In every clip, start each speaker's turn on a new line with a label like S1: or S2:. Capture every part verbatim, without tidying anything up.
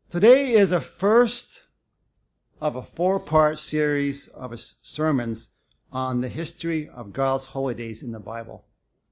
S1: Today is a first of a four-part series of sermons on the history of God's holy days in the Bible.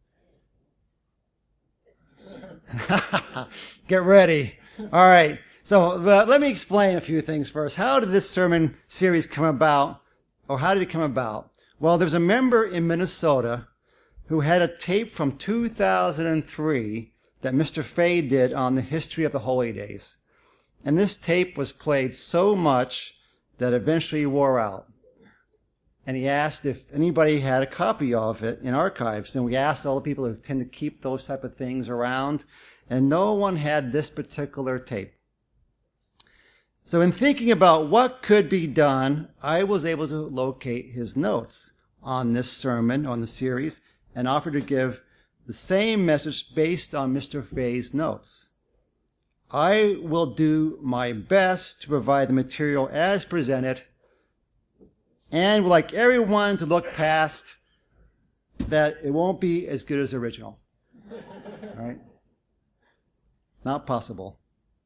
S1: Get ready. All right. So uh, let me explain a few things first. How did this sermon series come about, or how did it come about? Well, there's a member in Minnesota who had a tape from two thousand three that Mister Fay did on the history of the holy days. And this tape was played so much that eventually wore out. And he asked if anybody had a copy of it in archives. And we asked all the people who tend to keep those type of things around. And no one had this particular tape. So in thinking about what could be done, I was able to locate his notes on this sermon, on the series, and offered to give the same message based on Mister Fay's notes. I will do my best to provide the material as presented, and would like everyone to look past that it won't be as good as the original. All right? Not possible.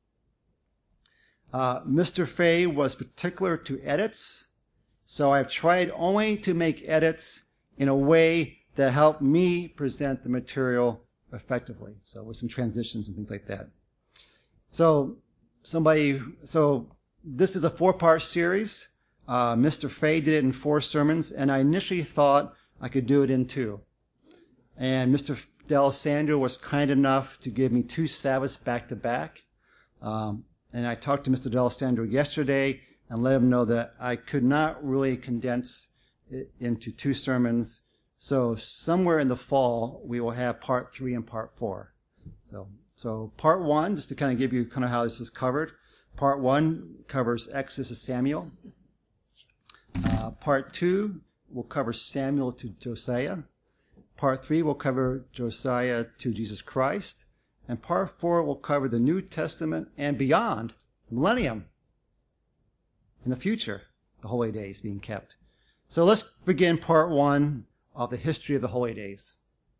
S1: Uh, Mister Fay was particular to edits, so I've tried only to make edits in a way that helped me present the material effectively. So with some transitions and things like that. So somebody, so this is a four-part series. Uh, Mister Fay did it in four sermons, and I initially thought I could do it in two. And Mister D'Alessandro was kind enough to give me two Sabbaths back-to-back. Um, and I talked to Mister D'Alessandro yesterday and let him know that I could not really condense it into two sermons. So somewhere in the fall, we will have part three and part four. So, so part one, just to kind of give you kind of how this is covered. Part one covers Exodus to Samuel. Uh, part two will cover Samuel to Josiah. Part three will cover Josiah to Jesus Christ. And part four will cover the New Testament and beyond, millennium, in the future, the holy days being kept. So let's begin part one of the history of the holy days.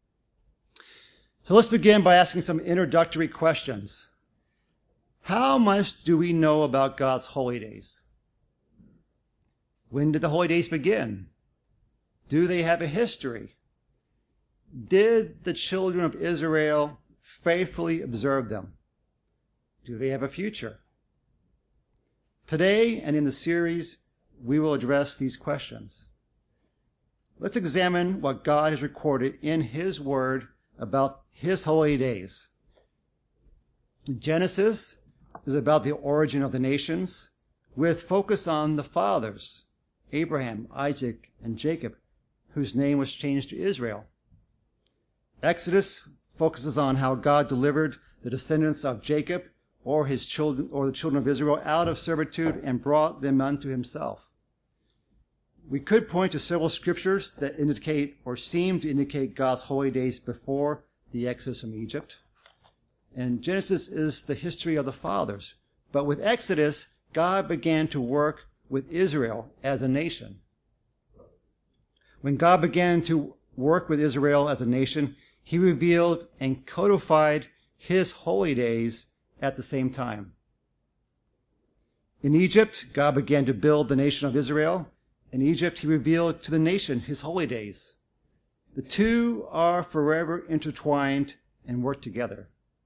S1: So let's begin by asking some introductory questions. How much do we know about God's holy days? When did the holy days begin? Do they have a history? Did the children of Israel faithfully observe them? Do they have a future? Today and in the series, we will address these questions. Let's examine what God has recorded in His Word about His holy days. Genesis is about the origin of the nations, with focus on the fathers, Abraham, Isaac, and Jacob, whose name was changed to Israel. Exodus focuses on how God delivered the descendants of Jacob or his children or the children of Israel out of servitude and brought them unto Himself. We could point to several scriptures that indicate or seem to indicate God's holy days before the Exodus from Egypt. And Genesis is the history of the fathers. But with Exodus, God began to work with Israel as a nation. When God began to work with Israel as a nation, He revealed and codified His holy days at the same time. In Egypt, God began to build the nation of Israel. In Egypt, He revealed to the nation His holy days. The two are forever intertwined and work together.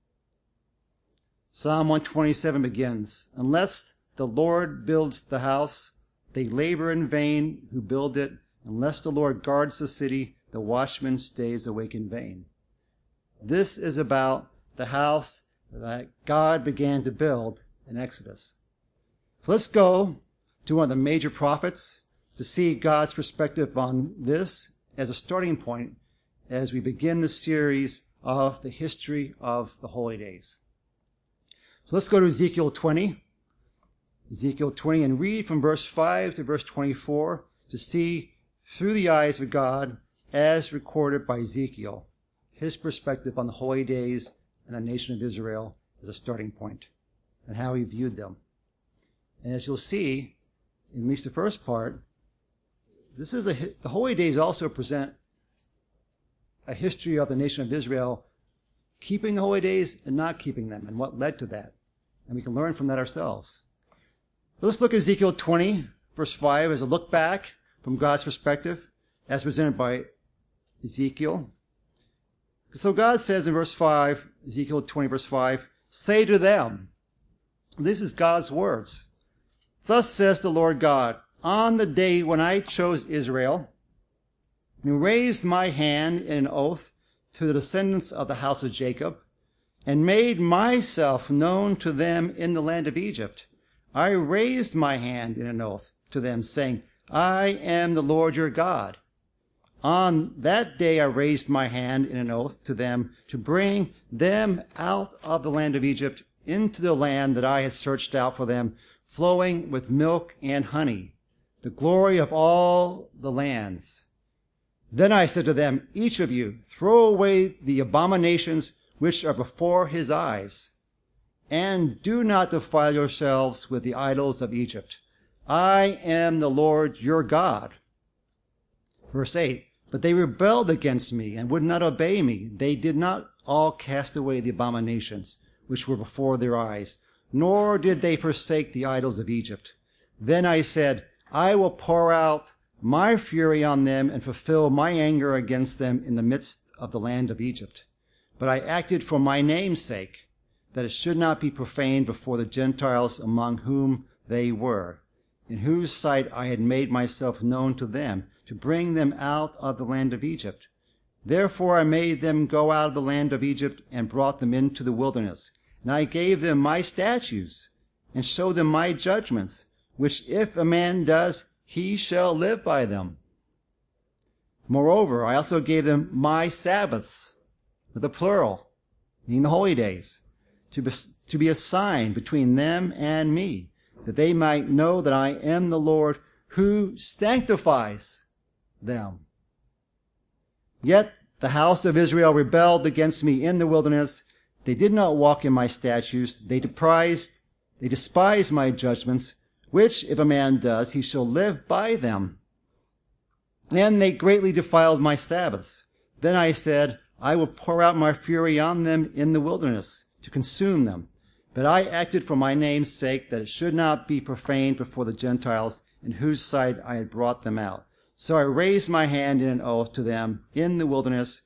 S1: Psalm one twenty-seven begins, "Unless the Lord builds the house, they labor in vain who build it. Unless the Lord guards the city, the watchman stays awake in vain." This is about the house that God began to build in Exodus. So let's go to one of the major prophets to see God's perspective on this as a starting point as we begin the series of the history of the holy days. So let's go to Ezekiel twenty. Ezekiel twenty, and read from verse five to verse twenty-four to see through the eyes of God as recorded by Ezekiel, his perspective on the holy days and the nation of Israel as a starting point and how he viewed them. And as you'll see, in at least the first part, This is a, the holy days also present a history of the nation of Israel keeping the holy days and not keeping them, and what led to that. And we can learn from that ourselves. Let's look at Ezekiel twenty, verse five, as a look back from God's perspective, as presented by Ezekiel. So God says in verse five, Ezekiel twenty, verse five, say to them, this is God's words, thus says the Lord God, on the day when I chose Israel, and raised my hand in an oath to the descendants of the house of Jacob, and made myself known to them in the land of Egypt, I raised my hand in an oath to them, saying, I am the Lord your God. On that day I raised my hand in an oath to them to bring them out of the land of Egypt into the land that I had searched out for them, flowing with milk and honey, the glory of all the lands. Then I said to them, each of you, throw away the abominations which are before his eyes, and do not defile yourselves with the idols of Egypt. I am the Lord your God. Verse eight, but they rebelled against me and would not obey me. They did not all cast away the abominations which were before their eyes, nor did they forsake the idols of Egypt. Then I said, I will pour out my fury on them and fulfill my anger against them in the midst of the land of Egypt. But I acted for my name's sake, that it should not be profaned before the Gentiles among whom they were, in whose sight I had made myself known to them, to bring them out of the land of Egypt. Therefore I made them go out of the land of Egypt and brought them into the wilderness. And I gave them my statutes and showed them my judgments, which if a man does, he shall live by them. Moreover, I also gave them my Sabbaths, with a plural, meaning the holy days, to be, to be a sign between them and me, that they might know that I am the Lord who sanctifies them. Yet the house of Israel rebelled against me in the wilderness. They did not walk in my statutes. They despised, they despised my judgments, which if a man does, he shall live by them. And they greatly defiled my Sabbaths. Then I said, I will pour out my fury on them in the wilderness to consume them. But I acted for my name's sake, that it should not be profaned before the Gentiles, in whose sight I had brought them out. So I raised my hand in an oath to them in the wilderness,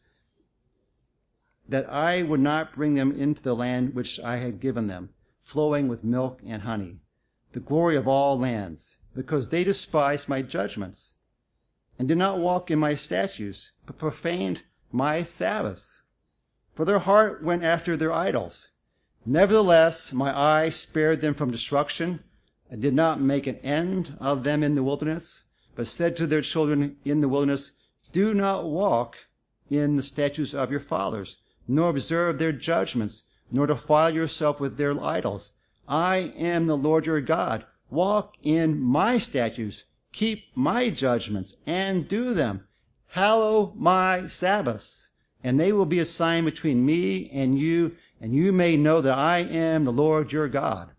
S1: that I would not bring them into the land which I had given them, flowing with milk and honey, the glory of all lands, because they despised my judgments, and did not walk in my statutes, but profaned my Sabbaths. For their heart went after their idols. Nevertheless, my eye spared them from destruction, and did not make an end of them in the wilderness, but said to their children in the wilderness, do not walk in the statutes of your fathers, nor observe their judgments, nor defile yourself with their idols. I am the Lord your God. Walk in my statutes, keep my judgments, and do them. Hallow my Sabbaths, and they will be a sign between me and you, and you may know that I am the Lord your God.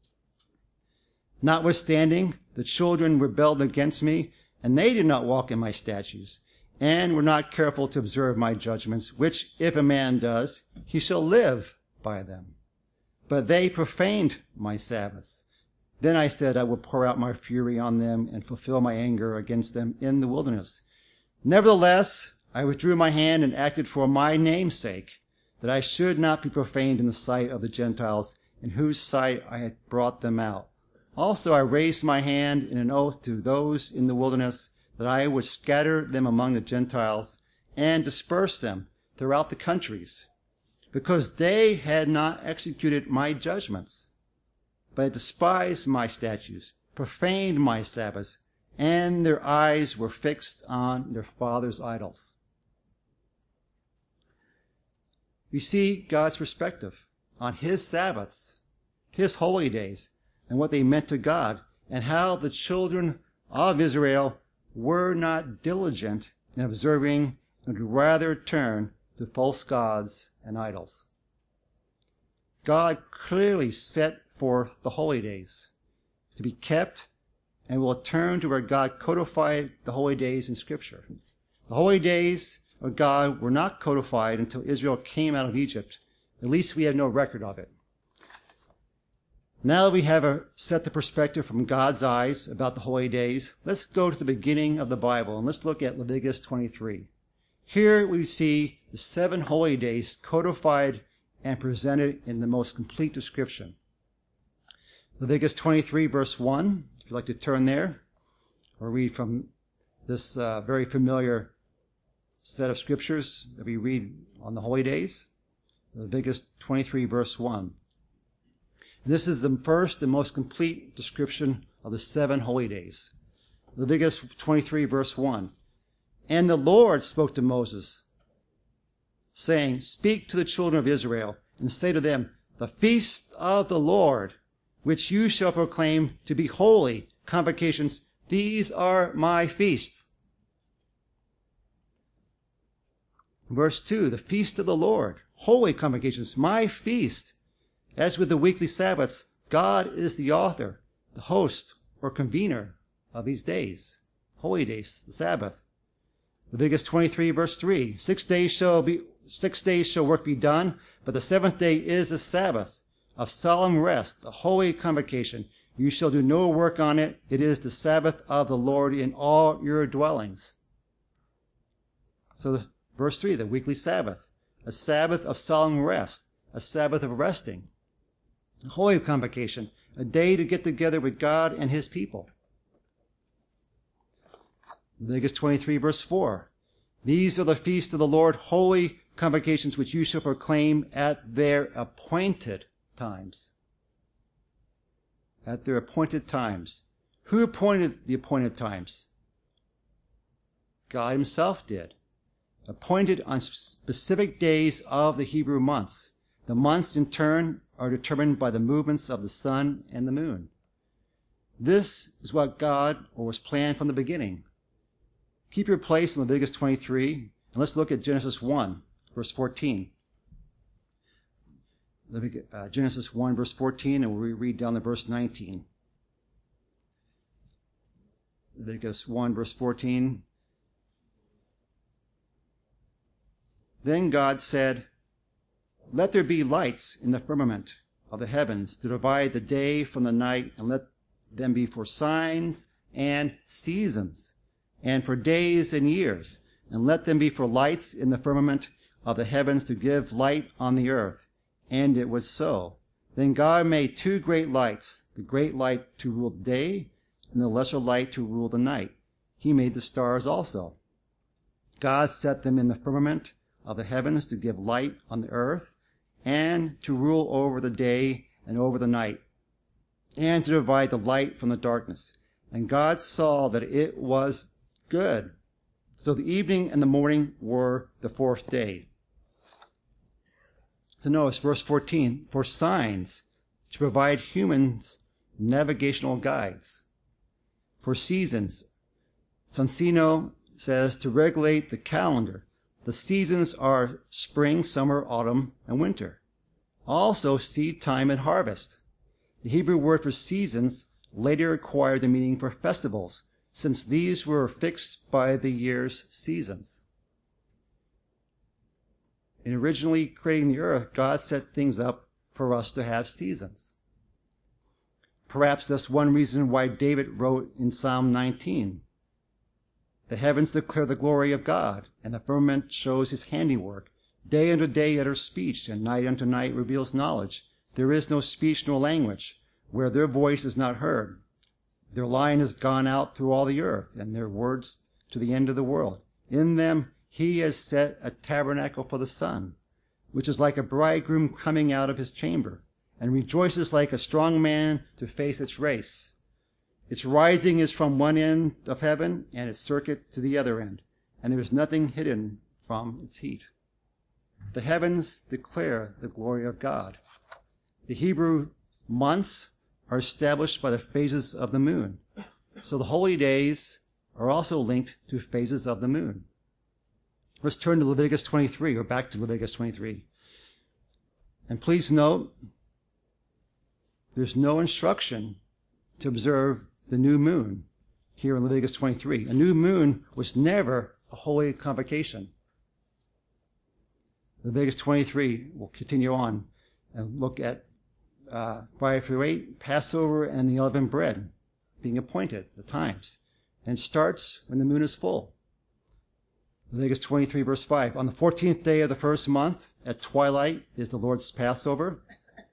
S1: Notwithstanding, the children rebelled against me, and they did not walk in my statutes, and were not careful to observe my judgments, which if a man does, he shall live by them. But they profaned my Sabbaths. Then I said, I will pour out my fury on them and fulfill my anger against them in the wilderness. Nevertheless, I withdrew my hand and acted for my name's sake, that I should not be profaned in the sight of the Gentiles, in whose sight I had brought them out. Also I raised my hand in an oath to those in the wilderness, that I would scatter them among the Gentiles and disperse them throughout the countries, because they had not executed my judgments, but despised my statutes, profaned my Sabbaths, and their eyes were fixed on their fathers' idols. We see God's perspective on his Sabbaths, his holy days, and what they meant to God, and how the children of Israel were not diligent in observing and would rather turn to false gods and idols. God clearly set forth the holy days to be kept, and will turn to where God codified the holy days in Scripture. The holy days of God were not codified until Israel came out of Egypt. At least we have no record of it. Now that we have a, set the perspective from God's eyes about the holy days, let's go to the beginning of the Bible and let's look at Leviticus twenty-three. Here we see the seven holy days codified and presented in the most complete description. Leviticus twenty-three verse one, if you'd like to turn there, or read from this uh, very familiar set of scriptures that we read on the holy days. Leviticus twenty-three verse one. This is the first and most complete description of the seven holy days. Leviticus twenty-three verse one. And the Lord spoke to Moses, saying, Speak to the children of Israel, and say to them, The feast of the Lord, which you shall proclaim to be holy convocations, these are my feasts. Verse two, the feast of the Lord, holy convocations, my feast. As with the weekly Sabbaths, God is the author, the host, or convener of these days, holy days, the Sabbath. Leviticus twenty-three verse three, six days shall be, six days shall work be done, but the seventh day is a Sabbath of solemn rest, a holy convocation. You shall do no work on it. It is the Sabbath of the Lord in all your dwellings. So the, verse three, the weekly Sabbath, a Sabbath of solemn rest, a Sabbath of resting. A holy convocation, a day to get together with God and his people. Leviticus twenty-three verse four. These are the feasts of the Lord, holy convocations which you shall proclaim at their appointed times. At their appointed times. Who appointed the appointed times? God himself did. Appointed on specific days of the Hebrew months. The months in turn are determined by the movements of the sun and the moon. This is what God or was planned from the beginning. Keep your place in Leviticus twenty-three, and let's look at Genesis one, verse fourteen. Uh, Genesis one, verse fourteen, and we'll read down to verse nineteen. Leviticus one, verse fourteen. Then God said, Let there be lights in the firmament of the heavens to divide the day from the night, and let them be for signs and seasons, and for days and years, and let them be for lights in the firmament of the heavens to give light on the earth. And it was so. Then God made two great lights, the great light to rule the day, and the lesser light to rule the night. He made the stars also. God set them in the firmament of the heavens to give light on the earth, and to rule over the day and over the night, and to divide the light from the darkness. And God saw that it was good. So the evening and the morning were the fourth day. So notice verse fourteen, for signs, to provide humans navigational guides. For seasons, Sonsino says to regulate the calendar. The seasons are spring, summer, autumn, and winter. Also seed time and harvest. The Hebrew word for seasons later acquired the meaning for festivals, since these were fixed by the year's seasons. In originally creating the earth, God set things up for us to have seasons. Perhaps that's one reason why David wrote in Psalm nineteen, The heavens declare the glory of God, and the firmament shows his handiwork. Day unto day utters speech, and night unto night reveals knowledge. There is no speech nor language, where their voice is not heard. Their line has gone out through all the earth, and their words to the end of the world. In them he has set a tabernacle for the sun, which is like a bridegroom coming out of his chamber, and rejoices like a strong man to face its race. Its rising is from one end of heaven, and its circuit to the other end, and there is nothing hidden from its heat. The heavens declare the glory of God. The Hebrew months are established by the phases of the moon. So the holy days are also linked to phases of the moon. Let's turn to Leviticus twenty-three, or back to Leviticus twenty-three. And please note, there's no instruction to observe the new moon here in Leviticus twenty-three. A new moon was never a holy convocation. Leviticus twenty-three, we'll continue on and look at uh, five through eight, Passover and the unleavened bread being appointed, the times. And it starts when the moon is full. Leviticus twenty-three, verse five. On the fourteenth day of the first month, at twilight, is the Lord's Passover.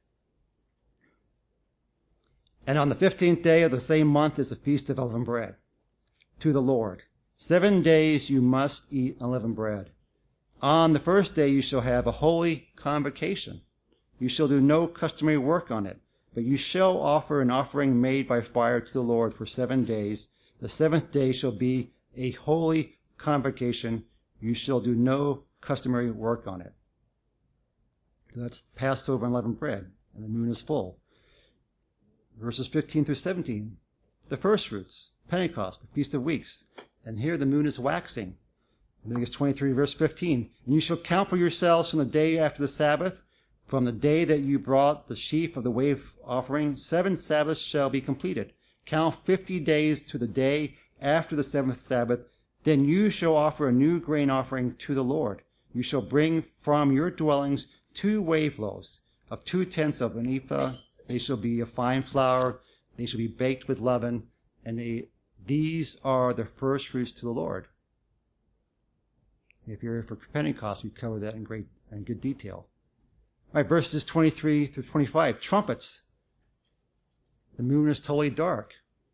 S1: And on the fifteenth day of the same month is the Feast of Unleavened Bread to the Lord. Seven days you must eat unleavened bread. On the first day you shall have a holy convocation. You shall do no customary work on it, but you shall offer an offering made by fire to the Lord for seven days. The seventh day shall be a holy convocation. You shall do no customary work on it. So that's Passover and unleavened bread, and the moon is full. Verses fifteen through seventeen, the first fruits, Pentecost, the Feast of Weeks. And here the moon is waxing. Leviticus twenty-three, verse fifteen. And you shall count for yourselves from the day after the Sabbath, from the day that you brought the sheaf of the wave offering, seven Sabbaths shall be completed. Count fifty days to the day after the seventh Sabbath. Then you shall offer a new grain offering to the Lord. You shall bring from your dwellings two wave loaves of two tenths of an ephah. They shall be of fine flour. They shall be baked with leaven. And they, these are the first fruits to the Lord. If you're here for Pentecost, we cover that in great in good detail. All right, verses twenty-three through twenty-five. Trumpets. The moon is totally dark.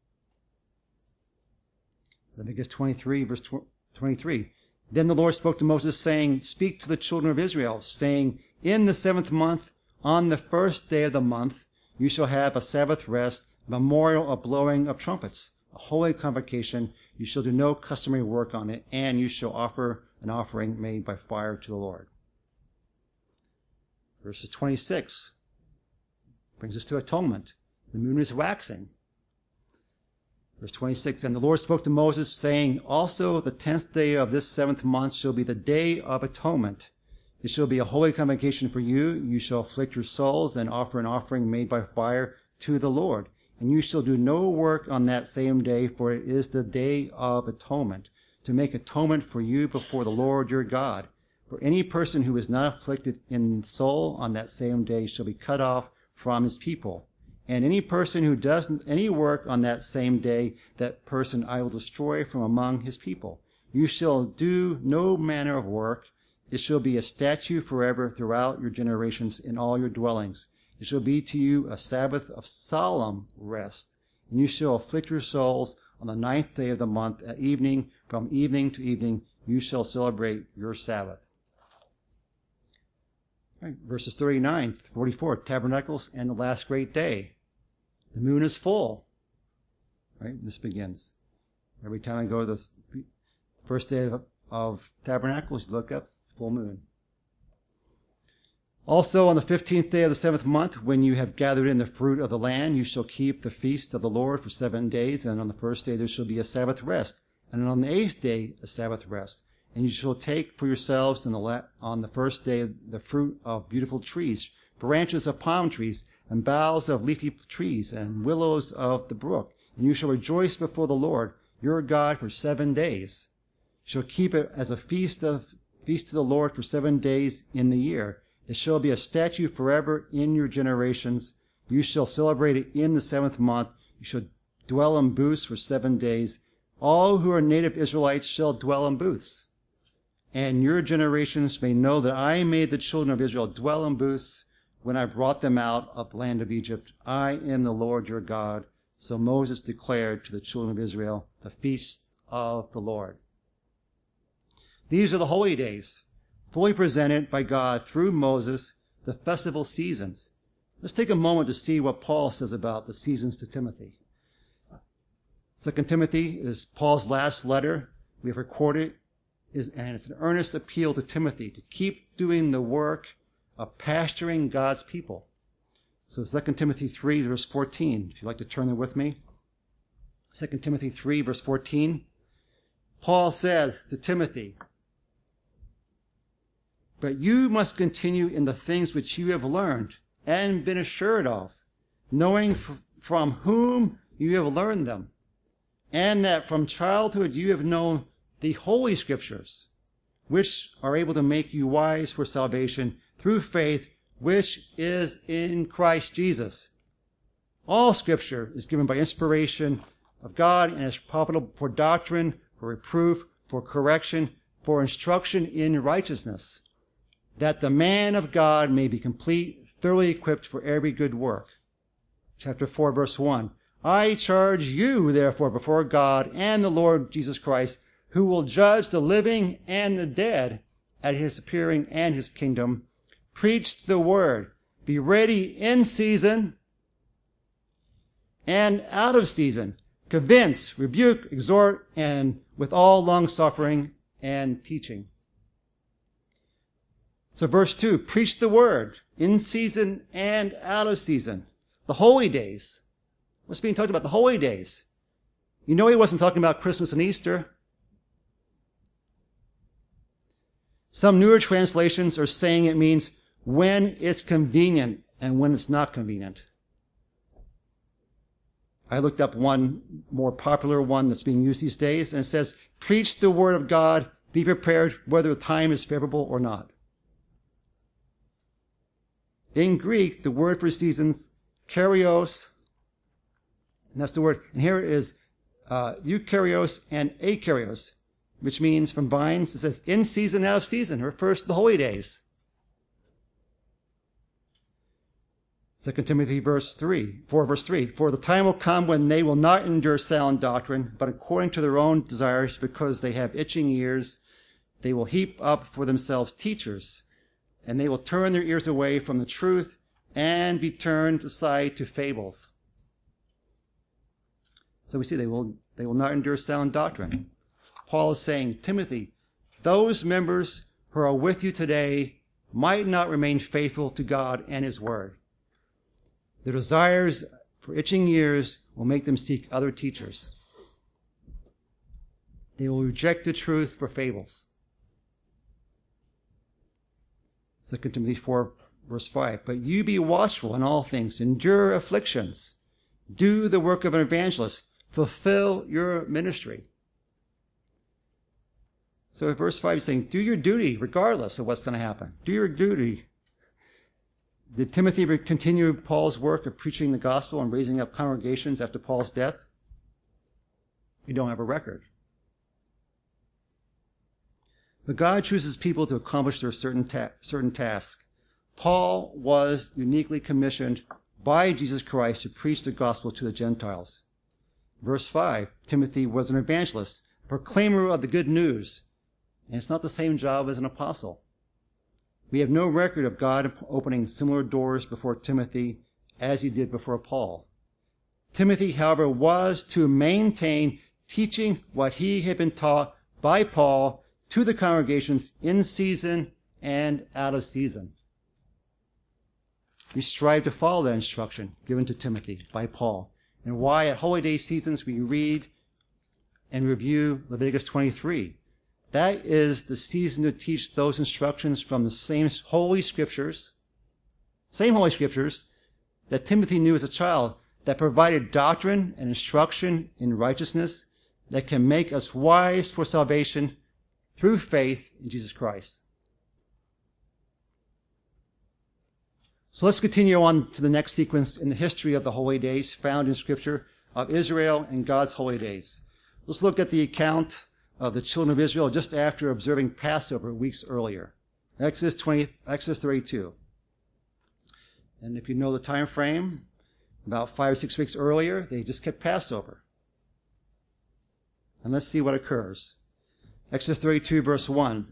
S1: Leviticus twenty-three, verse twenty-three. Then the Lord spoke to Moses, saying, Speak to the children of Israel, saying, In the seventh month, on the first day of the month, you shall have a Sabbath rest, a memorial of blowing of trumpets, a holy convocation. You shall do no customary work on it, and you shall offer an offering made by fire to the Lord. Verses twenty-six brings us to atonement. The moon is waxing. Verse twenty-six, And the Lord spoke to Moses, saying, Also the tenth day of this seventh month shall be the day of atonement. It shall be a holy convocation for you. You shall afflict your souls and offer an offering made by fire to the Lord. And you shall do no work on that same day, for it is the day of atonement, to make atonement for you before the Lord your God. For any person who is not afflicted in soul on that same day shall be cut off from his people. And any person who does any work on that same day, that person I will destroy from among his people. You shall do no manner of work. It shall be a statute forever throughout your generations in all your dwellings. It shall be to you a Sabbath of solemn rest. And you shall afflict your souls on the ninth day of the month at evening. From evening to evening you shall celebrate your Sabbath. Right, verses thirty-nine, forty-four, Tabernacles and the last great day. The moon is full. Right, this begins. Every time I go to the first day of, of Tabernacles, you look up, full moon. Also on the fifteenth day of the seventh month, when you have gathered in the fruit of the land, you shall keep the feast of the Lord for seven days. And on the first day there shall be a Sabbath rest. And on the eighth day a Sabbath rest. And you shall take for yourselves in the la- on the first day the fruit of beautiful trees, branches of palm trees, and boughs of leafy trees, and willows of the brook. And you shall rejoice before the Lord your God for seven days. You shall keep it as a feast of feast to the Lord for seven days in the year. It shall be a statute forever in your generations. You shall celebrate it in the seventh month. You shall dwell in booths for seven days. All who are native Israelites shall dwell in booths. And your generations may know that I made the children of Israel dwell in booths when I brought them out of the land of Egypt. I am the Lord your God. So Moses declared to the children of Israel the feasts of the Lord. These are the holy days, fully presented by God through Moses, the festival seasons. Let's take a moment to see what Paul says about the seasons to Timothy. Second Timothy is Paul's last letter. We have recorded, is, and it's an earnest appeal to Timothy to keep doing the work of pasturing God's people. So Second Timothy three, verse fourteen, if you'd like to turn there with me. Second Timothy three, verse fourteen. Paul says to Timothy, But you must continue in the things which you have learned and been assured of, knowing f- from whom you have learned them, and that from childhood you have known the Holy Scriptures, which are able to make you wise for salvation through faith, which is in Christ Jesus. All Scripture is given by inspiration of God and is profitable for doctrine, for reproof, for correction, for instruction in righteousness, that the man of God may be complete, thoroughly equipped for every good work. Chapter four, verse one. I charge you, therefore, before God and the Lord Jesus Christ, who will judge the living and the dead at his appearing and his kingdom. Preach the word. Be ready in season and out of season. Convince, rebuke, exhort, and with all long-suffering and teaching. So verse two, preach the word in season and out of season. The holy days. What's being talked about? The holy days. You know he wasn't talking about Christmas and Easter. Some newer translations are saying it means when it's convenient and when it's not convenient. I looked up one more popular one that's being used these days, and it says, preach the word of God, be prepared whether the time is favorable or not. In Greek, the word for seasons, karyos, and that's the word, and here it is uh, eukaryos and akaryos, which means from vines, it says in season, out of season. It refers to the holy days. Second Timothy verse three, four verse three. For the time will come when they will not endure sound doctrine, but according to their own desires, because they have itching ears, they will heap up for themselves teachers, and they will turn their ears away from the truth and be turned aside to fables. So we see they will, they will not endure sound doctrine. Paul is saying, Timothy, those members who are with you today might not remain faithful to God and his word. Their desires for itching ears will make them seek other teachers. They will reject the truth for fables. Second Timothy four, verse five. But you be watchful in all things, endure afflictions, do the work of an evangelist, fulfill your ministry. So in verse five, he's saying, do your duty regardless of what's going to happen. Do your duty. Did Timothy continue Paul's work of preaching the gospel and raising up congregations after Paul's death? We don't have a record. But God chooses people to accomplish their certain, ta- certain task. Paul was uniquely commissioned by Jesus Christ to preach the gospel to the Gentiles. Verse five, Timothy was an evangelist, a proclaimer of the good news. And it's not the same job as an apostle. We have no record of God opening similar doors before Timothy as he did before Paul. Timothy, however, was to maintain teaching what he had been taught by Paul to the congregations in season and out of season. We strive to follow that instruction given to Timothy by Paul, and why at holy day seasons we read and review Leviticus twenty-three. That is the season to teach those instructions from the same holy scriptures, same holy scriptures that Timothy knew as a child, that provided doctrine and instruction in righteousness that can make us wise for salvation through faith in Jesus Christ. So let's continue on to the next sequence in the history of the holy days found in Scripture of Israel and God's holy days. Let's look at the account of the children of Israel just after observing Passover weeks earlier. Exodus twenty, Exodus thirty-two. And if you know the time frame, about five or six weeks earlier, they just kept Passover. And let's see what occurs. Exodus thirty-two, verse one.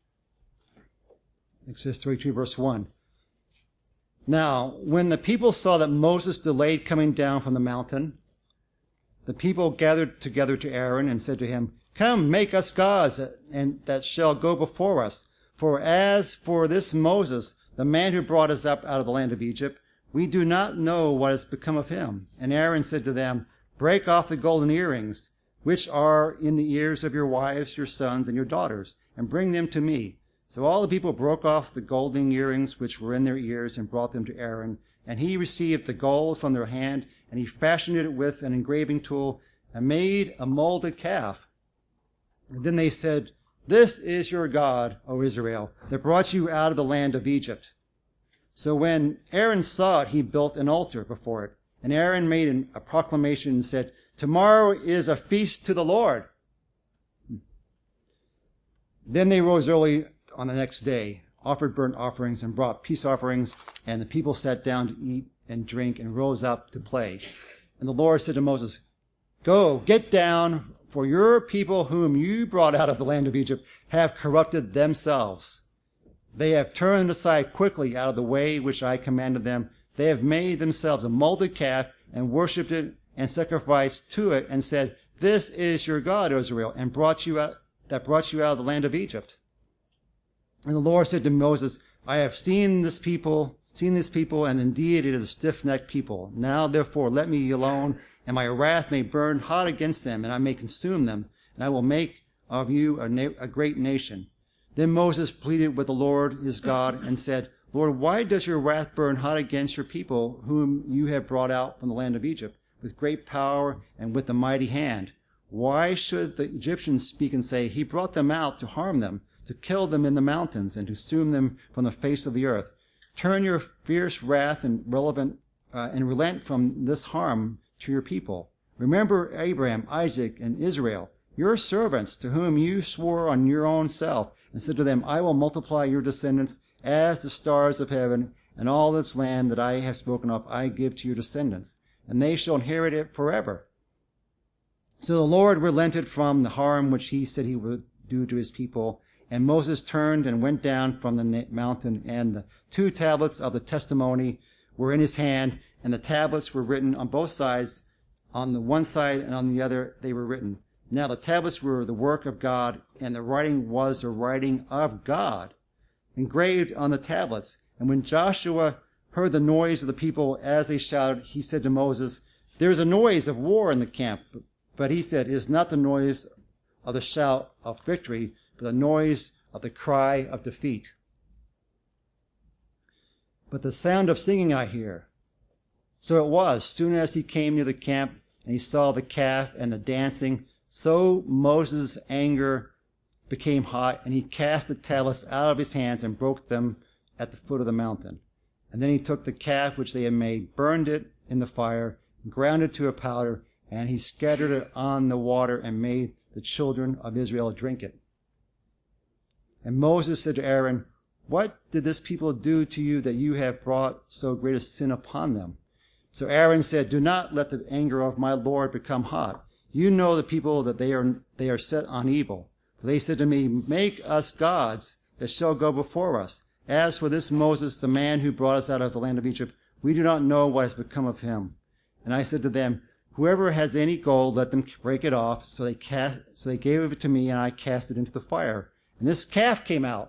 S1: Exodus thirty-two, verse one. Now, when the people saw that Moses delayed coming down from the mountain, the people gathered together to Aaron and said to him, Come, make us gods, and that shall go before us. For as for this Moses, the man who brought us up out of the land of Egypt, we do not know what has become of him. And Aaron said to them, Break off the golden earrings, which are in the ears of your wives, your sons, and your daughters, and bring them to me. So all the people broke off the golden earrings which were in their ears and brought them to Aaron. And he received the gold from their hand, and he fashioned it with an engraving tool, and made a molded calf. And then they said, This is your God, O Israel, that brought you out of the land of Egypt. So when Aaron saw it, he built an altar before it. And Aaron made an, a proclamation and said, "Tomorrow is a feast to the Lord." Then they rose early on the next day, offered burnt offerings and brought peace offerings, and the people sat down to eat and drink and rose up to play. And the Lord said to Moses, "Go, get down, for your people whom you brought out of the land of Egypt have corrupted themselves. They have turned aside quickly out of the way which I commanded them. They have made themselves a molded calf and worshipped it and sacrificed to it and said, 'This is your God, Israel, and brought you out, that brought you out of the land of Egypt.' And the Lord said to Moses, 'I have seen this people, seen this people, and indeed it is a stiff-necked people. Now therefore let me alone, and my wrath may burn hot against them, and I may consume them, and I will make of you a, na- a great nation.' Then Moses pleaded with the Lord his God and said, 'Lord, why does your wrath burn hot against your people whom you have brought out from the land of Egypt with great power and with a mighty hand? Why should the Egyptians speak and say, he brought them out to harm them, to kill them in the mountains and to consume them from the face of the earth? Turn your fierce wrath and relevant uh, and relent from this harm to your people. Remember Abraham, Isaac, and Israel, your servants, to whom you swore on your own self, and said to them, I will multiply your descendants as the stars of heaven, and all this land that I have spoken of I give to your descendants, and they shall inherit it forever.' So the Lord relented from the harm which he said he would do to his people, and Moses turned and went down from the mountain, and the two tablets of the testimony were in his hand, and the tablets were written on both sides. On the one side and on the other they were written. Now the tablets were the work of God, and the writing was the writing of God, engraved on the tablets. And when Joshua heard the noise of the people as they shouted, he said to Moses, there is a noise of war in the camp. But he said, it is not the noise of the shout of victory, but the noise of the cry of defeat. But the sound of singing I hear. So it was, soon as he came near the camp, and he saw the calf and the dancing, so Moses' anger became hot, and he cast the tablets out of his hands and broke them at the foot of the mountain. And then he took the calf which they had made, burned it in the fire, ground it to a powder, and he scattered it on the water and made the children of Israel drink it. And Moses said to Aaron, what did this people do to you that you have brought so great a sin upon them? So Aaron said, do not let the anger of my Lord become hot. You know the people that they are, they are set on evil. For they said to me, make us gods that shall go before us. As for this Moses, the man who brought us out of the land of Egypt, we do not know what has become of him. And I said to them, whoever has any gold, let them break it off. So they cast, so they gave it to me, and I cast it into the fire. And this calf came out.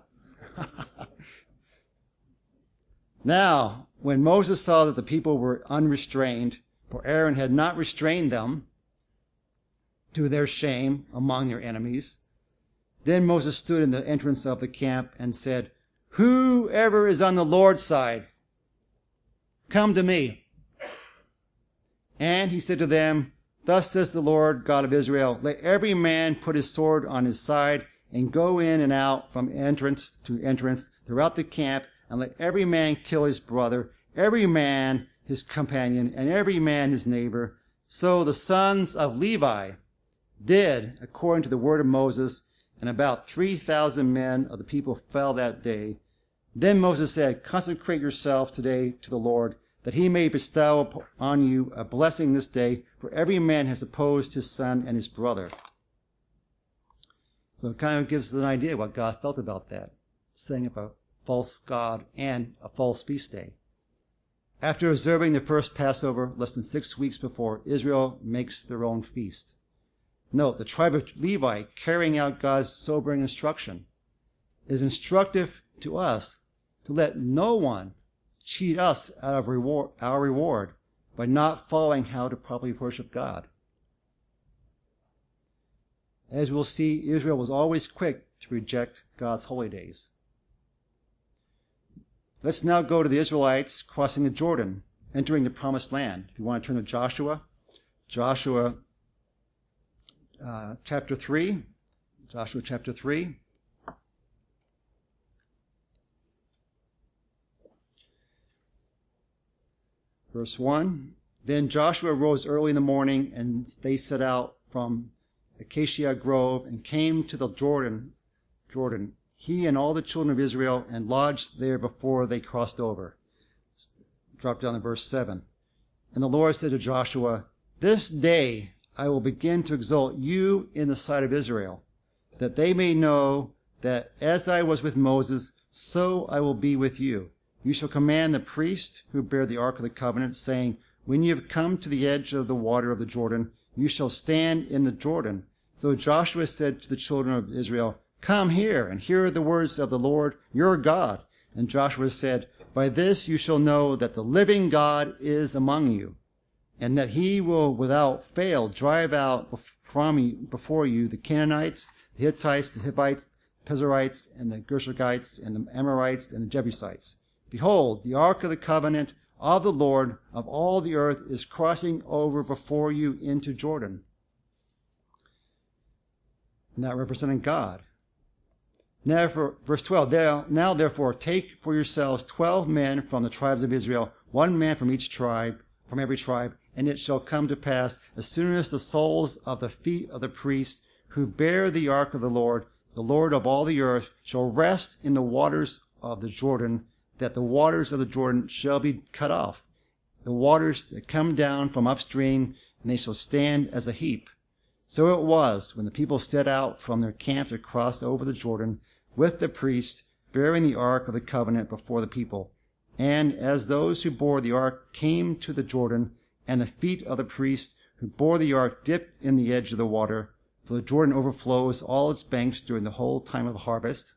S1: Now, when Moses saw that the people were unrestrained, for Aaron had not restrained them, to their shame among their enemies, then Moses stood in the entrance of the camp and said, whoever is on the Lord's side, come to me. And he said to them, thus says the Lord God of Israel, let every man put his sword on his side and go in and out from entrance to entrance throughout the camp, and let every man kill his brother, every man his companion, and every man his neighbor. So the sons of Levi did according to the word of Moses, and about three thousand men of the people fell that day. Then Moses said, consecrate yourselves today to the Lord, that he may bestow on you a blessing this day, for every man has opposed his son and his brother. So it kind of gives us an idea what God felt about that, setting up a false god and a false feast day. After observing the first Passover less than six weeks before, Israel makes their own feast. Note, the tribe of Levi, carrying out God's sobering instruction, is instructive to us to let no one cheat us out of reward, our reward by not following how to properly worship God. As we'll see, Israel was always quick to reject God's holy days. Let's now go to the Israelites crossing the Jordan, entering the promised land. If you want to turn to Joshua, Joshua uh, chapter three, Joshua chapter three. Verse one, then Joshua rose early in the morning, and they set out from Acacia Grove and came to the Jordan, Jordan, he and all the children of Israel, and lodged there before they crossed over. Drop down to verse seven. And the Lord said to Joshua, this day I will begin to exalt you in the sight of Israel, that they may know that as I was with Moses, so I will be with you. You shall command the priests who bear the ark of the covenant, saying, when you have come to the edge of the water of the Jordan, you shall stand in the Jordan. So Joshua said to the children of Israel, come here and hear the words of the Lord your God. And Joshua said, by this you shall know that the living God is among you, and that he will without fail drive out from you, before you the Canaanites, the Hittites, the Hivites, the Perizzites, and the Gershites, and the Amorites, and the Jebusites. Behold, the ark of the covenant of the Lord of all the earth is crossing over before you into Jordan. And that representing God. Now, for verse twelve, now therefore take for yourselves twelve men from the tribes of Israel, one man from each tribe, from every tribe, and it shall come to pass, as soon as the soles of the feet of the priests who bear the ark of the Lord, the Lord of all the earth, shall rest in the waters of the Jordan, that the waters of the Jordan shall be cut off, the waters that come down from upstream, and they shall stand as a heap. So it was, when the people set out from their camp to cross over the Jordan, with the priests bearing the ark of the covenant before the people. And as those who bore the ark came to the Jordan, and the feet of the priests who bore the ark dipped in the edge of the water, for the Jordan overflows all its banks during the whole time of harvest,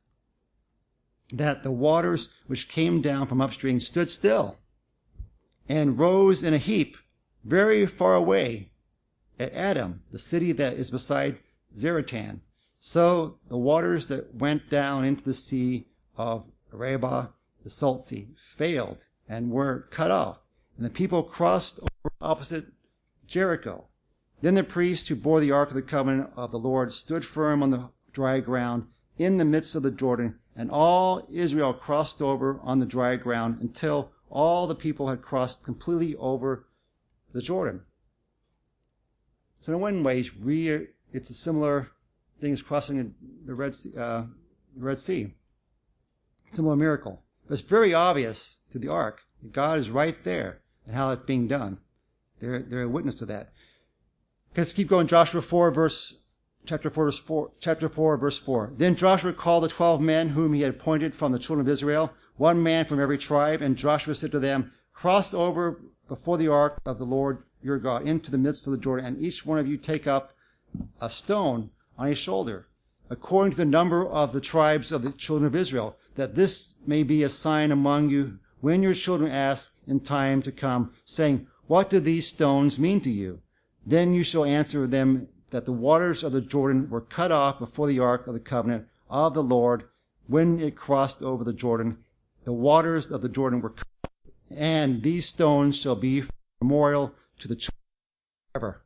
S1: that the waters which came down from upstream stood still, and rose in a heap very far away at Adam, the city that is beside Zaretan. So the waters that went down into the sea of Arabah, the salt sea, failed and were cut off, and the people crossed over opposite Jericho. Then the priests who bore the ark of the covenant of the Lord stood firm on the dry ground in the midst of the Jordan, and all Israel crossed over on the dry ground until all the people had crossed completely over the Jordan. So in one way, it's a similar thing as crossing the Red Sea, uh, the Red Sea. Similar miracle. But it's very obvious to the ark that God is right there and how it's being done. They're, they're a witness to that. Let's keep going. Joshua four, verse, chapter four, verse four, chapter four, verse four. Then Joshua called the twelve men whom he had appointed from the children of Israel, one man from every tribe, and Joshua said to them, cross over before the ark of the Lord your God into the midst of the Jordan, and each one of you take up a stone on his shoulder, according to the number of the tribes of the children of Israel, that this may be a sign among you when your children ask in time to come, saying, what do these stones mean to you? Then you shall answer them that the waters of the Jordan were cut off before the ark of the covenant of the Lord when it crossed over the Jordan. The waters of the Jordan were cut off, and these stones shall be for a memorial to the children forever.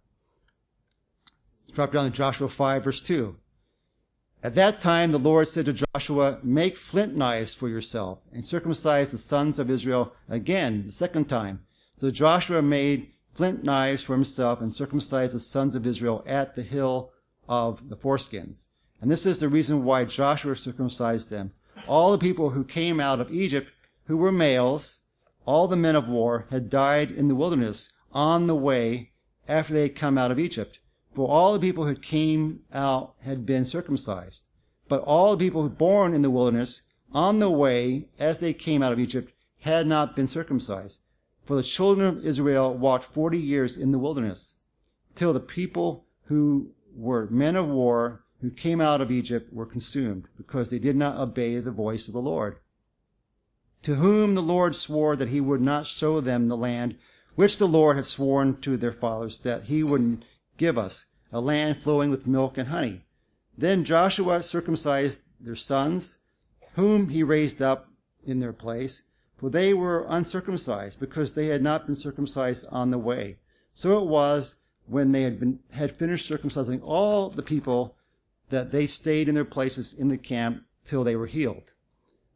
S1: Drop down to Joshua five, verse two. At that time the Lord said to Joshua, make flint knives for yourself, and circumcise the sons of Israel again, the second time. So Joshua made flint knives for himself and circumcised the sons of Israel at the hill of the foreskins. And this is the reason why Joshua circumcised them. All the people who came out of Egypt, who were males, all the men of war, had died in the wilderness on the way after they had come out of Egypt. For all the people who came out had been circumcised. But all the people born in the wilderness on the way as they came out of Egypt had not been circumcised. For the children of Israel walked forty years in the wilderness, till the people who were men of war who came out of Egypt were consumed, because they did not obey the voice of the Lord, to whom the Lord swore that he would not show them the land which the Lord had sworn to their fathers that he would give us, a land flowing with milk and honey. Then Joshua circumcised their sons, whom he raised up in their place, for they were uncircumcised, because they had not been circumcised on the way. So it was, when they had been had finished circumcising all the people, that they stayed in their places in the camp till they were healed.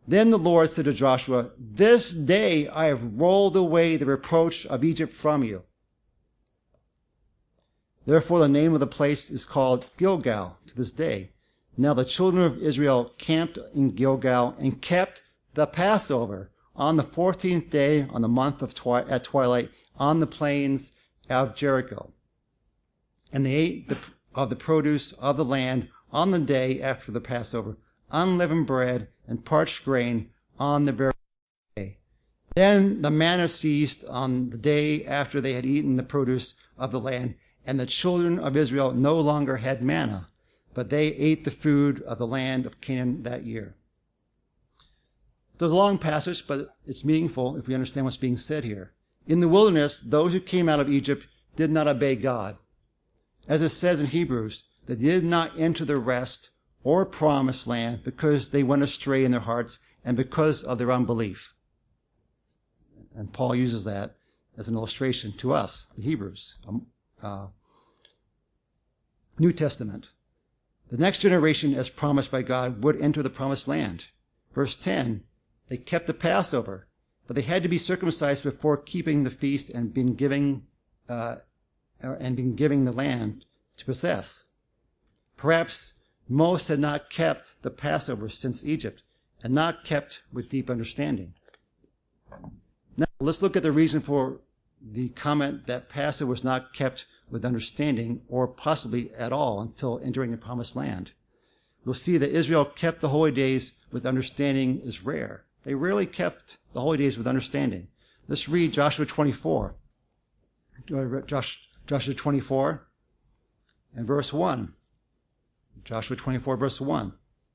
S1: Then the Lord said to Joshua, "This day I have rolled away the reproach of Egypt from you." Therefore the name of the place is called Gilgal to this day. Now the children of Israel camped in Gilgal and kept the Passover on the fourteenth day on the month of twi- at twilight on the plains of Jericho. And they ate the, of the produce of the land on the day after the Passover, unleavened bread and parched grain on the very day. Then the manna ceased on the day after they had eaten the produce of the land, and the children of Israel no longer had manna, but they ate the food of the land of Canaan that year. There's a long passage, but it's meaningful if we understand what's being said here. In the wilderness, those who came out of Egypt did not obey God. As it says in Hebrews, they did not enter the rest or promised land because they went astray in their hearts and because of their unbelief. And Paul uses that as an illustration to us, the Hebrews, um, uh, New Testament. The next generation, as promised by God, would enter the promised land. Verse ten, they kept the Passover, but they had to be circumcised before keeping the feast and been giving uh, and been giving the land to possess. Perhaps most had not kept the Passover since Egypt, and not kept with deep understanding. Now, let's look at the reason for the comment that Passover was not kept with understanding, or possibly at all, until entering the promised land. We'll see that Israel kept the holy days with understanding is rare. They rarely kept the holy days with understanding. Let's read Joshua twenty-four. Josh, Joshua twenty-four and verse one. Joshua twenty-four, verse one.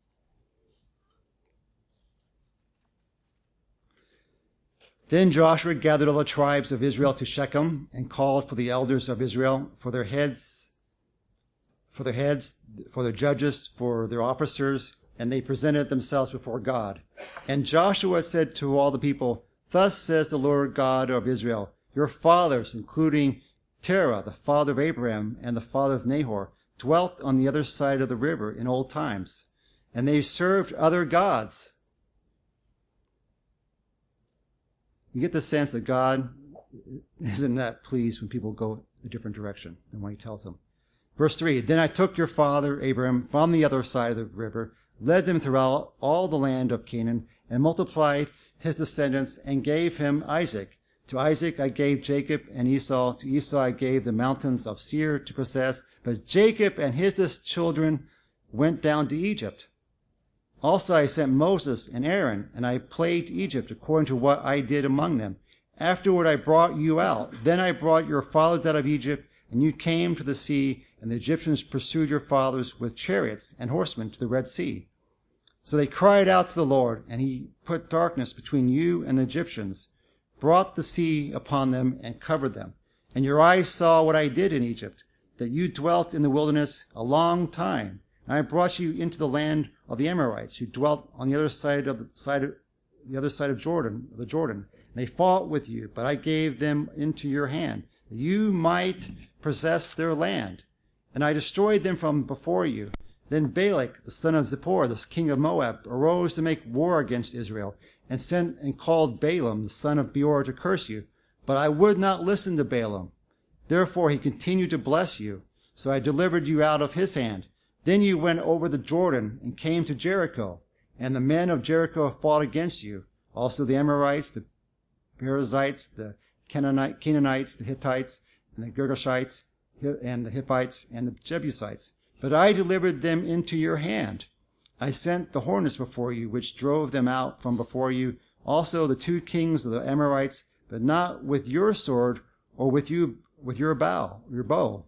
S1: Then Joshua gathered all the tribes of Israel to Shechem and called for the elders of Israel, for their heads, for their heads, for their judges, for their officers, and they presented themselves before God. And Joshua said to all the people, "Thus says the Lord God of Israel, your fathers, including Terah, the father of Abraham and the father of Nahor, dwelt on the other side of the river in old times, and they served other gods." You get the sense that God isn't that pleased when people go a different direction than what he tells them. Verse three, "Then I took your father Abraham from the other side of the river, led them throughout all the land of Canaan, and multiplied his descendants, and gave him Isaac. To Isaac I gave Jacob and Esau. To Esau I gave the mountains of Seir to possess. But Jacob and his children went down to Egypt. Also I sent Moses and Aaron, and I plagued Egypt according to what I did among them. Afterward I brought you out. Then I brought your fathers out of Egypt, and you came to the sea, and the Egyptians pursued your fathers with chariots and horsemen to the Red Sea. So they cried out to the Lord, and he put darkness between you and the Egyptians, brought the sea upon them, and covered them. And your eyes saw what I did in Egypt, that you dwelt in the wilderness a long time. And I brought you into the land of the Amorites, who dwelt on the other side of the side of the other side of Jordan, the Jordan. And they fought with you, but I gave them into your hand, that you might possess their land. And I destroyed them from before you. Then Balak, the son of Zippor, the king of Moab, arose to make war against Israel, and sent and called Balaam, the son of Beor, to curse you. But I would not listen to Balaam. Therefore he continued to bless you. So I delivered you out of his hand. Then you went over the Jordan and came to Jericho, and the men of Jericho fought against you. Also the Amorites, the Perizzites, the Canaanites, the Hittites, and the Girgashites, and the Hippites, and the Jebusites. But I delivered them into your hand. I sent the hornets before you, which drove them out from before you. Also the two kings of the Amorites, but not with your sword or with you with your bow, your bow.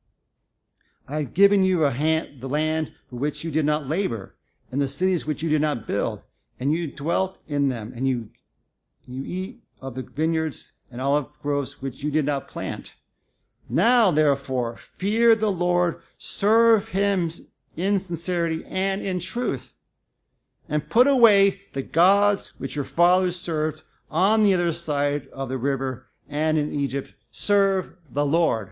S1: I had given you a hand, the land for which you did not labor, and the cities which you did not build, and you dwelt in them, and you you eat of the vineyards and olive groves which you did not plant. Now, therefore, fear the Lord, serve him in sincerity and in truth, and put away the gods which your fathers served on the other side of the river and in Egypt. Serve the Lord.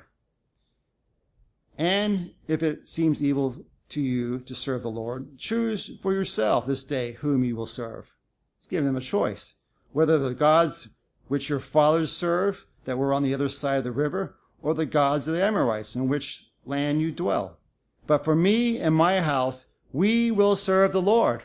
S1: And if it seems evil to you to serve the Lord, choose for yourself this day whom you will serve, giving them a choice, whether the gods which your fathers served that were on the other side of the river, or the gods of the Amorites in which land you dwell. But for me and my house, we will serve the Lord.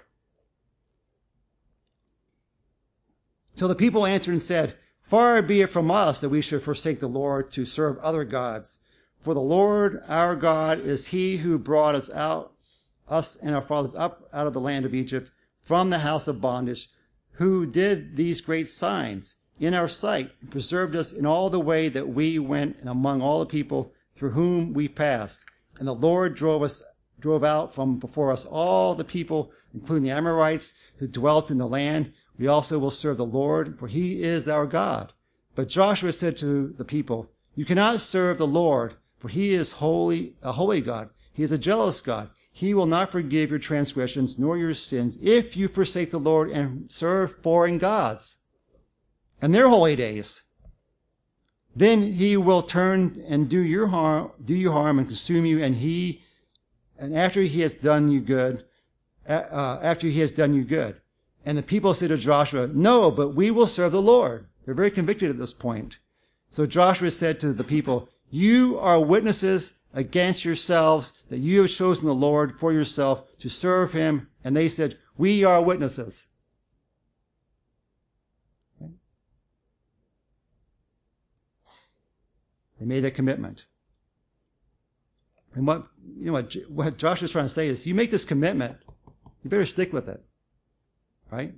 S1: So the people answered and said, Far be it from us that we should forsake the Lord to serve other gods. For the Lord our God is he who brought us out, us and our fathers up out of the land of Egypt from the house of bondage, who did these great signs in our sight and preserved us in all the way that we went and among all the people through whom we passed. And the Lord drove us, drove out from before us all the people, including the Amorites who dwelt in the land. We also will serve the Lord, for he is our God. But Joshua said to the people, You cannot serve the Lord, for he is holy, a holy God. He is a jealous God. He will not forgive your transgressions nor your sins if you forsake the Lord and serve foreign gods and their holy days. Then he will turn and do your harm, do you harm and consume you, and he, and after he has done you good, uh, after he has done you good. And the people said to Joshua, No, but we will serve the Lord. They're very convicted at this point. So Joshua said to the people, You are witnesses against yourselves that you have chosen the Lord for yourself to serve him. And they said, We are witnesses. Okay. They made that commitment. And what, you know, what, what Joshua's trying to say is, you make this commitment, you better stick with it. Right?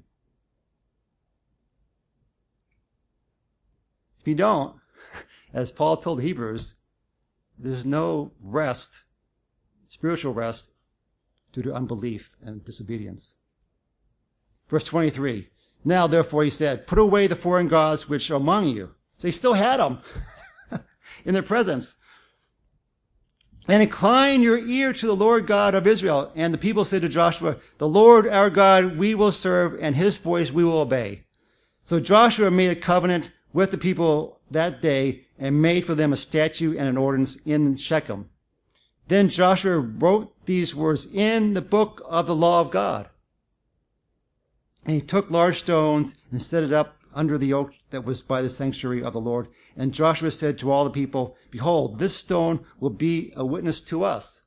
S1: If you don't, as Paul told the Hebrews, there's no rest, spiritual rest, due to unbelief and disobedience. Verse twenty-three. Now, therefore, he said, Put away the foreign gods which are among you. So they still had them in their presence. And incline your ear to the Lord God of Israel. And the people said to Joshua, The Lord our God we will serve, and his voice we will obey. So Joshua made a covenant with the people that day and made for them a statute and an ordinance in Shechem. Then Joshua wrote these words in the book of the law of God. And he took large stones and set it up under the oak that was by the sanctuary of the Lord. And Joshua said to all the people, Behold, this stone will be a witness to us.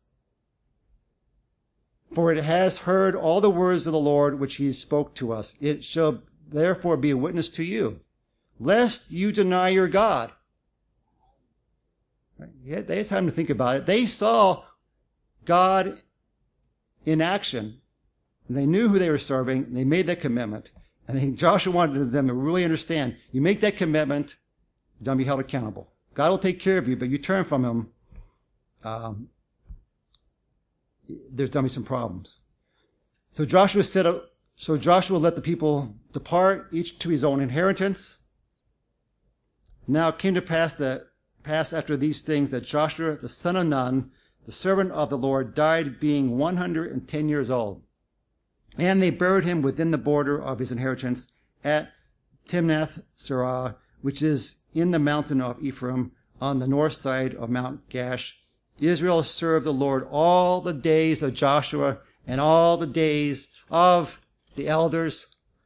S1: For it has heard all the words of the Lord which he spoke to us. It shall therefore be a witness to you, lest you deny your God. Right? They had time to think about it. They saw God in action, and they knew who they were serving, and they made that commitment. And I think Joshua wanted them to really understand, you make that commitment, you're going to be held accountable. God will take care of you, but you turn from him, um, there's going to be some problems. So Joshua said, so Joshua let the people depart, each to his own inheritance. Now it came to pass that, pass after these things that Joshua, the son of Nun, the servant of the Lord, died being one hundred ten years old. And they buried him within the border of his inheritance at Timnath Serah, which is in the mountain of Ephraim on the north side of Mount Gash. Israel served the Lord all the days of Joshua and all the days of the elders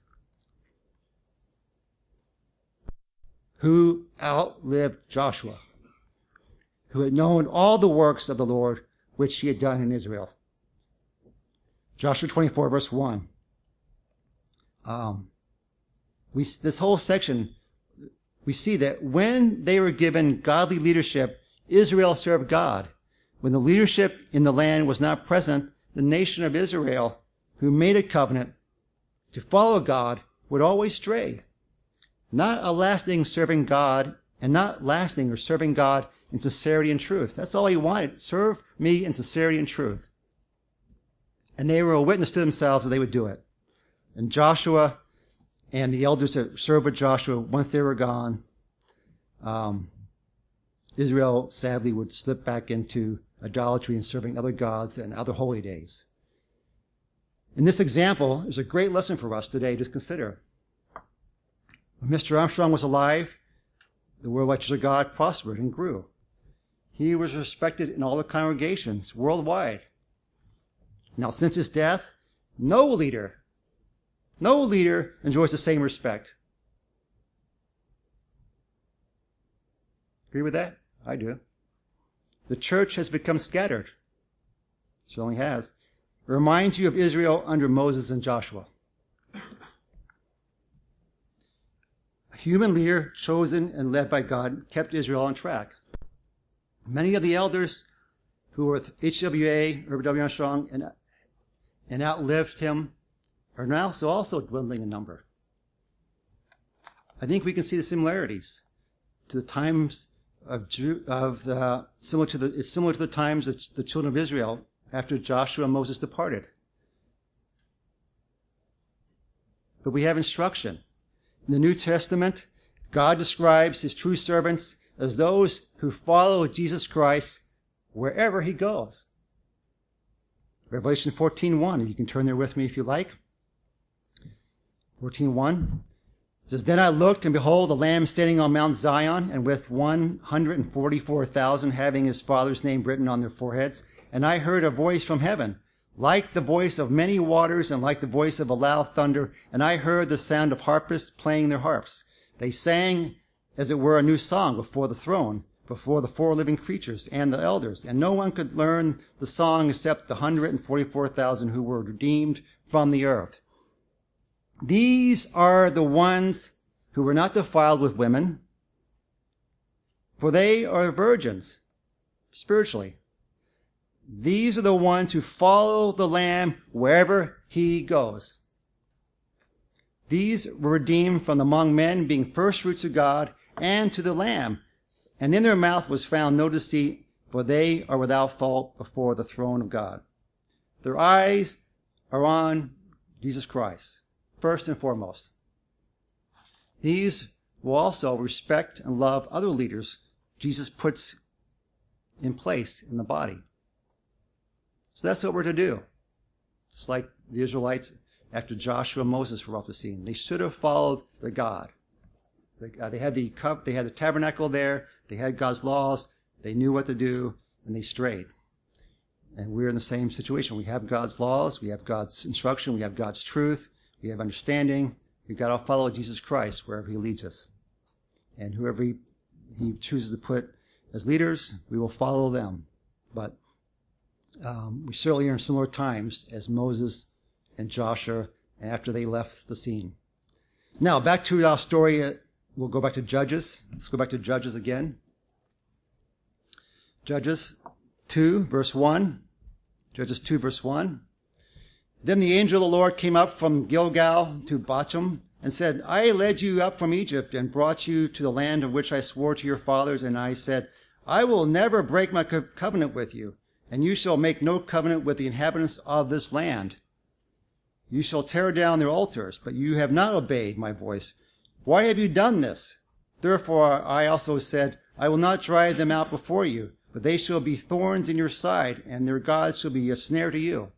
S1: who outlived Joshua, who had known all the works of the Lord which he had done in Israel. Joshua twenty-four, verse one. Um, we, this whole section, we see that when they were given godly leadership, Israel served God. When the leadership in the land was not present, the nation of Israel, who made a covenant to follow God, would always stray. Not a lasting serving God, and not lasting or serving God in sincerity and truth. That's all he wanted. Serve me in sincerity and truth. And they were a witness to themselves that they would do it. And Joshua and the elders that served with Joshua, once they were gone, um, Israel sadly would slip back into idolatry and serving other gods and other holy days. In this example, there's a great lesson for us today to consider. When Mister Armstrong was alive, the Worldwide Church of God prospered and grew. He was respected in all the congregations worldwide. Now, since his death, no leader No leader enjoys the same respect. Agree with that? I do. The church has become scattered. It certainly has. It reminds you of Israel under Moses and Joshua. A human leader chosen and led by God kept Israel on track. Many of the elders who were with H W A, Herbert W. Armstrong, and, and outlived him are now so also dwindling in number. I think we can see the similarities to the times of, Jew, of the, similar to the, it's similar to the times of the children of Israel after Joshua and Moses departed. But we have instruction. In the New Testament, God describes his true servants as those who follow Jesus Christ wherever he goes. Revelation fourteen one, you can turn there with me if you like. fourteen one says, Then I looked, and behold, the Lamb standing on Mount Zion, and with one hundred forty-four thousand having his Father's name written on their foreheads. And I heard a voice from heaven, like the voice of many waters, and like the voice of a loud thunder. And I heard the sound of harpists playing their harps. They sang, as it were, a new song before the throne, before the four living creatures and the elders. And no one could learn the song except the one hundred forty-four thousand who were redeemed from the earth. These are the ones who were not defiled with women, for they are virgins, spiritually. These are the ones who follow the Lamb wherever he goes. These were redeemed from among men, being first fruits of God, and to the Lamb. And in their mouth was found no deceit, for they are without fault before the throne of God. Their eyes are on Jesus Christ, first and foremost. These will also respect and love other leaders Jesus puts in place in the body. So that's what we're to do. It's like the Israelites after Joshua and Moses were off the scene. They should have followed the God. They, uh, they had the cup, they had the tabernacle there, they had God's laws, they knew what to do, and they strayed. And we're in the same situation. We have God's laws, we have God's instruction, we have God's truth, we have understanding. We've got to follow Jesus Christ wherever he leads us. And whoever he, he chooses to put as leaders, we will follow them. But um, we certainly are in similar times as Moses and Joshua after they left the scene. Now, back to our story. Uh, we'll go back to Judges. Let's go back to Judges again. Judges two, verse one. Judges two, verse one. Then the angel of the Lord came up from Gilgal to Bochum and said, I led you up from Egypt and brought you to the land of which I swore to your fathers. And I said, I will never break my co- covenant with you, and you shall make no covenant with the inhabitants of this land. You shall tear down their altars, but you have not obeyed my voice. Why have you done this? Therefore I also said, I will not drive them out before you, but they shall be thorns in your side, and their gods shall be a snare to you.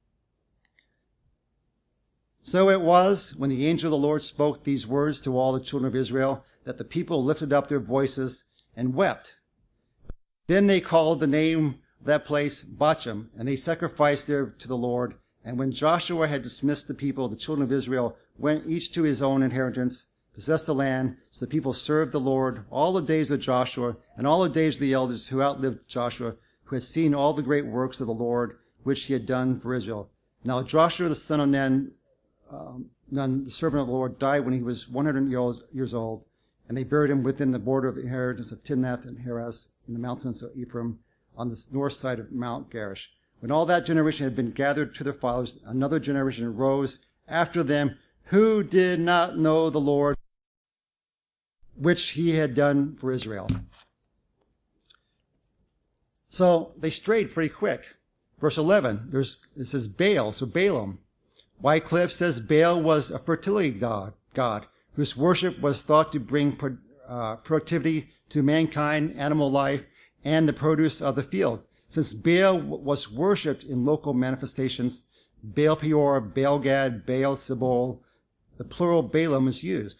S1: So it was, when the angel of the Lord spoke these words to all the children of Israel, that the people lifted up their voices and wept. Then they called the name of that place Bochum, and they sacrificed there to the Lord. And when Joshua had dismissed the people, the children of Israel went each to his own inheritance, possessed the land. So the people served the Lord all the days of Joshua, and all the days of the elders who outlived Joshua, who had seen all the great works of the Lord, which he had done for Israel. Now Joshua the son of Nun, Um, Nun, the servant of the Lord, died when he was one hundred years old, and they buried him within the border of inheritance of Timnath and Heres in the mountains of Ephraim on the north side of Mount Garish. When all that generation had been gathered to their fathers, another generation arose after them who did not know the Lord, which he had done for Israel. So they strayed pretty quick. Verse eleven, there's, it says Baal, so Balaam. Wycliffe says Baal was a fertility god, god whose worship was thought to bring pro, uh, productivity to mankind, animal life, and the produce of the field. Since Baal w- was worshipped in local manifestations, Baal Peor, Baal Gad, Baal Zebul, the plural Balaam is used.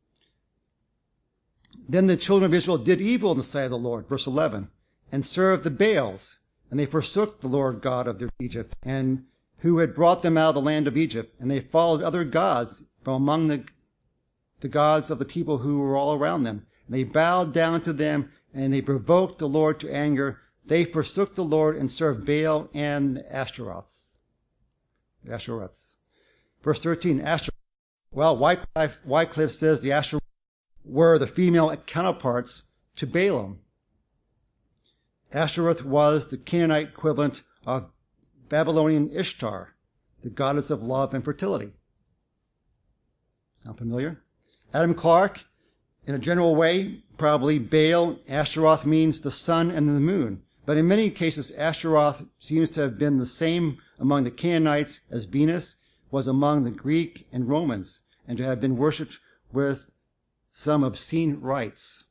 S1: Then the children of Israel did evil in the sight of the Lord, verse eleven, and served the Baals, and they forsook the Lord God of their Egypt, and who had brought them out of the land of Egypt, and they followed other gods from among the, the gods of the people who were all around them. And they bowed down to them, and they provoked the Lord to anger. They forsook the Lord and served Baal and the Ashtaroths. The Ashtaroths. Verse thirteen, Ashtaroth. Well, Wycliffe, Wycliffe says the Ashtaroths were the female counterparts to Balaam. Ashtaroth was the Canaanite equivalent of Babylonian Ishtar, the goddess of love and fertility. Sound familiar? Adam Clarke, in a general way, probably Baal, Ashtaroth means the sun and the moon. But in many cases, Ashtaroth seems to have been the same among the Canaanites as Venus was among the Greek and Romans, and to have been worshipped with some obscene rites.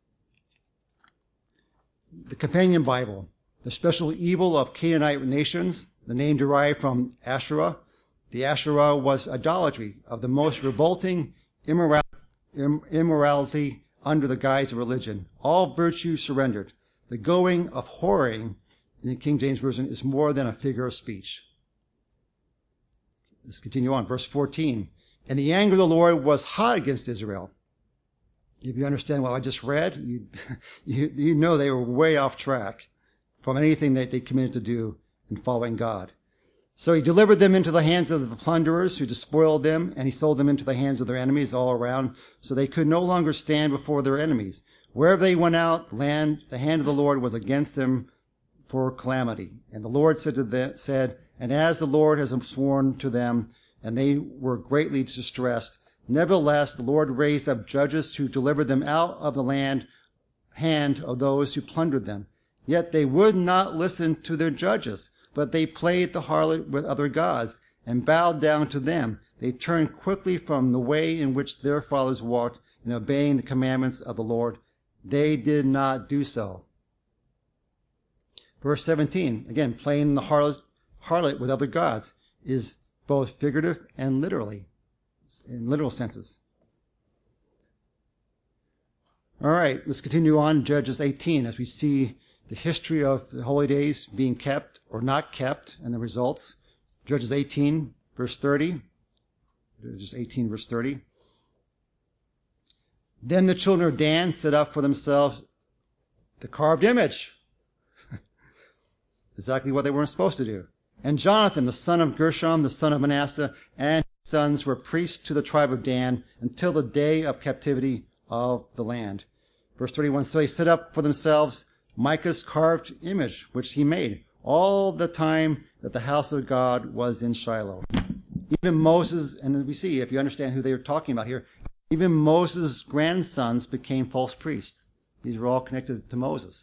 S1: The Companion Bible, the special evil of Canaanite nations, the name derived from Asherah. The Asherah was idolatry of the most revolting immorality, immorality under the guise of religion. All virtue surrendered. The going of whoring in the King James Version is more than a figure of speech. Let's continue on. Verse fourteen. And the anger of the Lord was hot against Israel. If you understand what I just read, you, you, you know they were way off track from anything that they committed to do in following God. So he delivered them into the hands of the plunderers who despoiled them, and he sold them into the hands of their enemies all around, so they could no longer stand before their enemies. Wherever they went out, land, the hand of the Lord was against them for calamity. And the Lord said to them, said, and as the Lord has sworn to them, and they were greatly distressed, nevertheless the Lord raised up judges who delivered them out of the land, hand of those who plundered them. Yet they would not listen to their judges, but they played the harlot with other gods and bowed down to them. They turned quickly from the way in which their fathers walked in obeying the commandments of the Lord. They did not do so. Verse seventeen, again, playing the harlot, harlot with other gods is both figurative and literally, in literal senses. All right, let's continue on Judges eighteen as we see the history of the holy days being kept or not kept and the results. Judges eighteen, verse thirty. Judges eighteen, verse thirty. Then the children of Dan set up for themselves the carved image. Exactly what they weren't supposed to do. And Jonathan, the son of Gershom, the son of Manasseh, and his sons were priests to the tribe of Dan until the day of captivity of the land. Verse thirty-one, so they set up for themselves Micah's carved image, which he made all the time that the house of God was in Shiloh. Even Moses, and we see, if you understand who they were talking about here, even Moses' grandsons became false priests. These were all connected to Moses.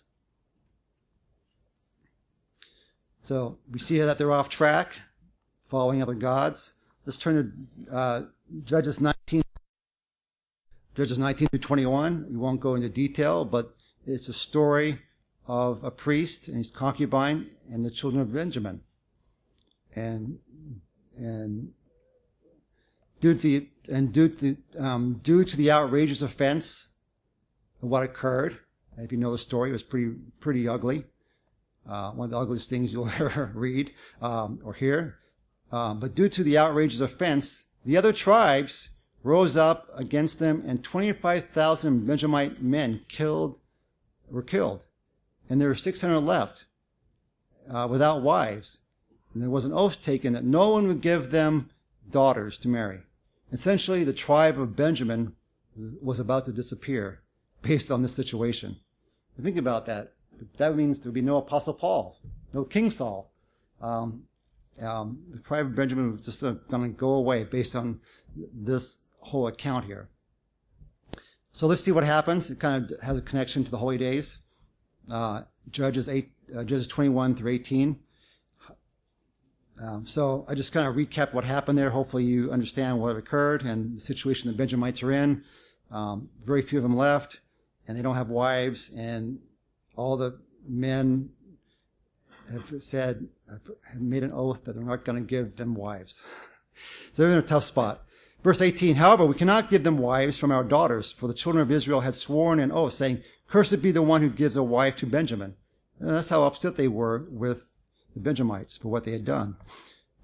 S1: So we see that they're off track, following other gods. Let's turn to uh, Judges nineteen. Judges nineteen through twenty-one. We won't go into detail, but it's a story of a priest and his concubine and the children of Benjamin. And and due to the and due to the, um, due to the outrageous offense of what occurred, if you know the story, it was pretty pretty ugly. Uh, one of the ugliest things you'll ever read um, or hear. Um, but due to the outrageous offense, the other tribes rose up against them, and twenty-five thousand Benjamite men killed were killed, and there were six hundred left uh, without wives. And there was an oath taken that no one would give them daughters to marry. Essentially, the tribe of Benjamin was about to disappear based on this situation. Think about that. That means there would be no Apostle Paul, no King Saul. Um, um, the tribe of Benjamin was just uh, going to go away based on this whole account here. So let's see what happens. It kind of has a connection to the holy days. Uh, Judges eight, uh, Judges twenty-one through eighteen. Um, so I just kind of recap what happened there. Hopefully you understand what occurred and the situation the Benjamites are in. Um, very few of them left, and they don't have wives, and all the men have said, have made an oath that they're not going to give them wives. So they're in a tough spot. Verse eighteen, however, we cannot give them wives from our daughters, for the children of Israel had sworn an oath, saying, cursed be the one who gives a wife to Benjamin. And that's how upset they were with the Benjamites for what they had done.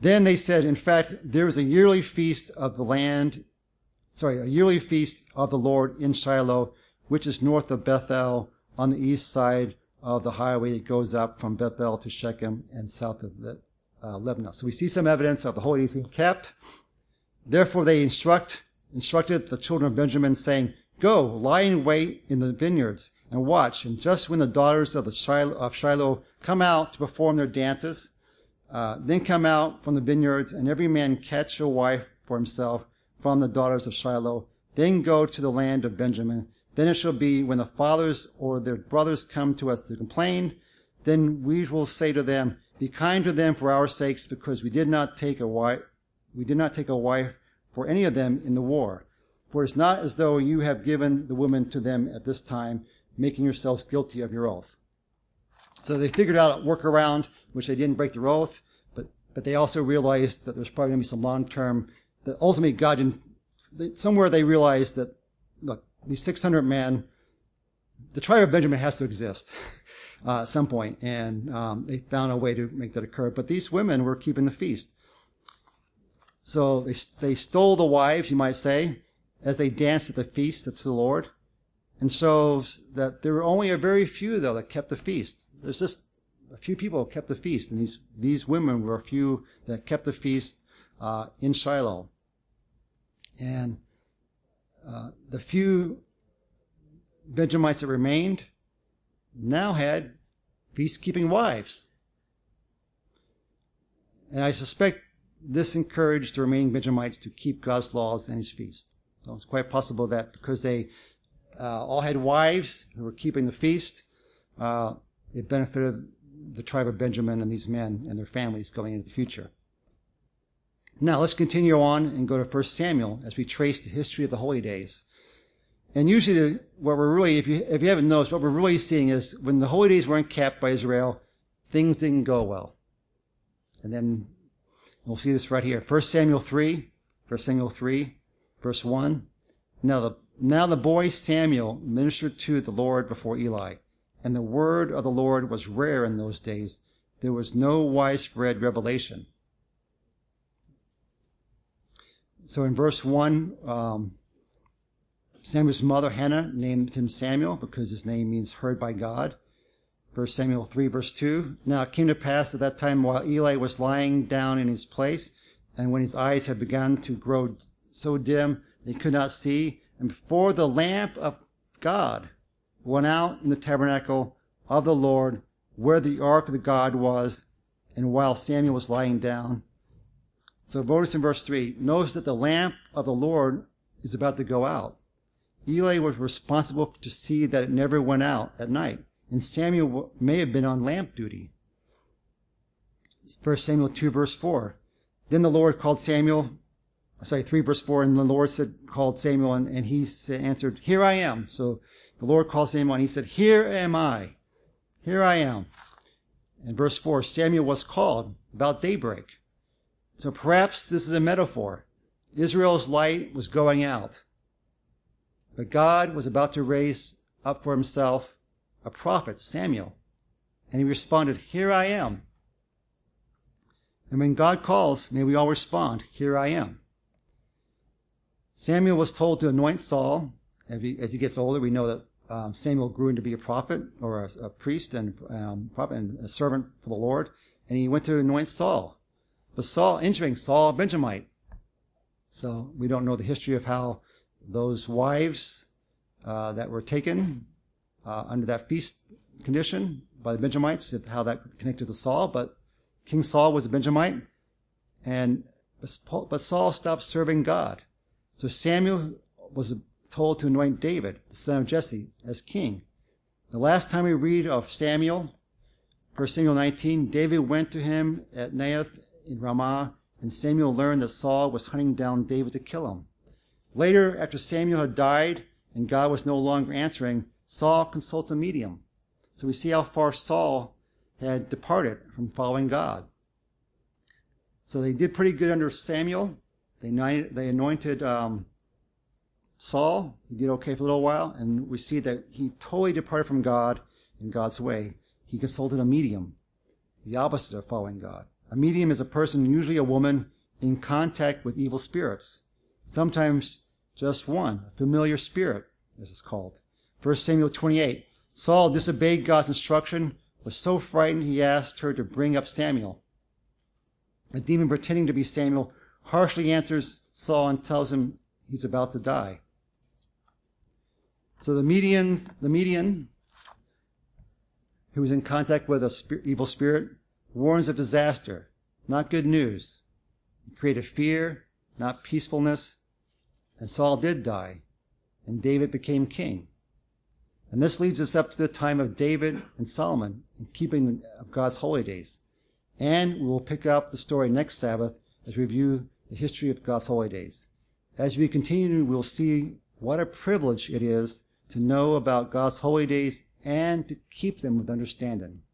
S1: Then they said, in fact, there is a yearly feast of the land, sorry, a yearly feast of the Lord in Shiloh, which is north of Bethel on the east side of the highway that goes up from Bethel to Shechem and south of the, uh, Lebanon. So we see some evidence of the holy days being kept. Therefore they instruct, instructed the children of Benjamin, saying, go, lie in wait in the vineyards and watch. And just when the daughters of, the Shiloh, of Shiloh come out to perform their dances, Uh, then come out from the vineyards, and every man catch a wife for himself from the daughters of Shiloh. Then go to the land of Benjamin. Then it shall be, when the fathers or their brothers come to us to complain, then we will say to them, be kind to them for our sakes, because we did not take a wife, we did not take a wife for any of them in the war. For it is not as though you have given the woman to them at this time, making yourselves guilty of your oath. So they figured out a workaround, which they didn't break their oath, but, but they also realized that there's probably going to be some long-term, that ultimately God didn't, somewhere they realized that, look, these six hundred men, the tribe of Benjamin has to exist uh, at some point, and um, they found a way to make that occur. But these women were keeping the feast. So they, they stole the wives, you might say, as they danced at the feast to the Lord, and shows that there were only a very few, though, that kept the feast. There's just a few people kept the feast, and these, these women were a few that kept the feast uh, in Shiloh. And uh, the few Benjamites that remained now had feast-keeping wives. And I suspect this encouraged the remaining Benjamites to keep God's laws and his feasts. So it's quite possible that because they uh, all had wives who were keeping the feast, uh, it benefited the tribe of Benjamin and these men and their families going into the future. Now let's continue on and go to First Samuel as we trace the history of the holy days. And usually the, what we're really, if you, if you haven't noticed, what we're really seeing is when the holy days weren't kept by Israel, things didn't go well. And then we'll see this right here. First Samuel three, First Samuel three, verse one. Now the, now the boy Samuel ministered to the Lord before Eli. And the word of the Lord was rare in those days. There was no widespread revelation. So in verse one, um, Samuel's mother, Hannah, named him Samuel because his name means heard by God. First Samuel three, verse two. Now it came to pass at that time while Eli was lying down in his place, and when his eyes had begun to grow so dim they could not see, and before the lamp of God went out in the tabernacle of the Lord, where the ark of the God was, and while Samuel was lying down. So notice in verse three, notice that the lamp of the Lord is about to go out. Eli was responsible to see that it never went out at night, and Samuel may have been on lamp duty. First Samuel two, verse four. Then the Lord called Samuel, sorry, three, verse four, and the Lord said, called Samuel, and, and he answered, here I am. So the Lord called Samuel, and he said, here am I. Here I am. And verse four, Samuel was called about daybreak. So perhaps this is a metaphor. Israel's light was going out. But God was about to raise up for himself a prophet, Samuel. And he responded, here I am. And when God calls, may we all respond, here I am. Samuel was told to anoint Saul. As he, as he gets older, we know that um, Samuel grew into be a prophet or a, a priest and um, prophet and a servant for the Lord. And he went to anoint Saul. But Saul, interesting, Saul, a Benjamite. So we don't know the history of how those wives uh, that were taken uh, under that feast condition by the Benjamites, how that connected to Saul. But King Saul was a Benjamite, and but Saul stopped serving God. So Samuel was told to anoint David, the son of Jesse, as king. The last time we read of Samuel, First Samuel nineteen, David went to him at Naioth in Ramah, and Samuel learned that Saul was hunting down David to kill him. Later, after Samuel had died and God was no longer answering, Saul consults a medium. So we see how far Saul had departed from following God. So they did pretty good under Samuel. They anointed, they anointed um, Saul. He did okay for a little while, and we see that he totally departed from God in God's way. He consulted a medium, the opposite of following God. A medium is a person, usually a woman, in contact with evil spirits. Sometimes just one, a familiar spirit, as it's called. First Samuel twenty-eight. Saul disobeyed God's instruction, was so frightened he asked her to bring up Samuel. A demon pretending to be Samuel harshly answers Saul and tells him he's about to die. So the medians, the median who is in contact with an evil spirit warns of disaster, not good news. He created fear, not peacefulness. And Saul did die, and David became king. And this leads us up to the time of David and Solomon in keeping of God's holy days. And we will pick up the story next Sabbath as we review the history of God's holy days. As we continue, we'll see what a privilege it is to know about God's holy days and to keep them with understanding.